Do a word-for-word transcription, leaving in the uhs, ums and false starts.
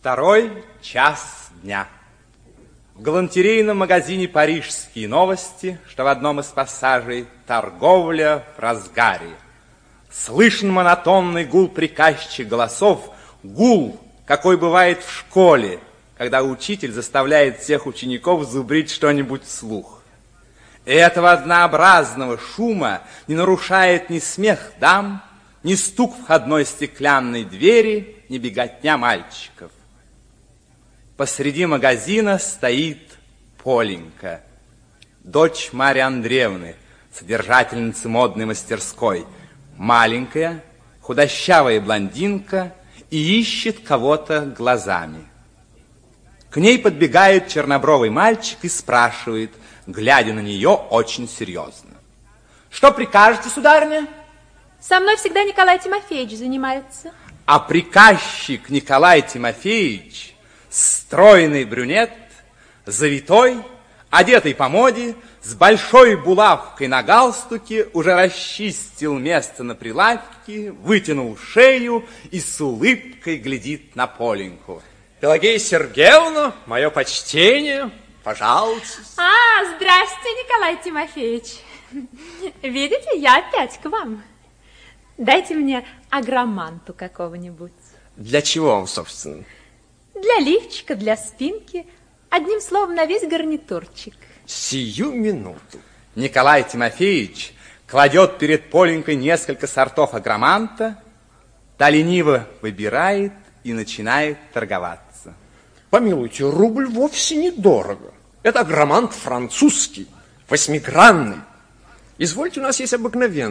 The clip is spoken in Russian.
Второй час дня. В галантерейном магазине «Парижские новости», что в одном из пассажей, торговля в разгаре. Слышен монотонный гул приказчих голосов, гул, какой бывает в школе, когда учитель заставляет всех учеников зубрить что-нибудь вслух. И этого однообразного шума не нарушает ни смех дам, ни стук входной стеклянной двери, ни беготня мальчиков. Посреди магазина стоит Поленька, дочь Марьи Андреевны, содержательницы модной мастерской, маленькая, худощавая блондинка, и ищет кого-то глазами. К ней подбегает чернобровый мальчик и спрашивает, глядя на нее очень серьезно: «Что прикажете, сударыня?» Со мной всегда Николай Тимофеевич занимается. А приказчик Николай Тимофеевич, стройный брюнет, завитой, одетый по моде, с большой булавкой на галстуке, уже расчистил место на прилавке, вытянул шею и с улыбкой глядит на Поленьку. Пелагея Сергеевна, мое почтение, пожалуйста. А, здрасте, Николай Тимофеевич. Видите, я опять к вам. Дайте мне агроманту какого-нибудь. Для чего вам, собственно? Для лифчика, для спинки. Одним словом, на весь гарнитурчик. Сию минуту. Николай Тимофеевич кладет перед Поленькой несколько сортов агроманта, та лениво выбирает и начинает торговаться. Помилуйте, рубль вовсе недорого. Это агромант французский, восьмигранный. Извольте, у нас есть обыкновенный.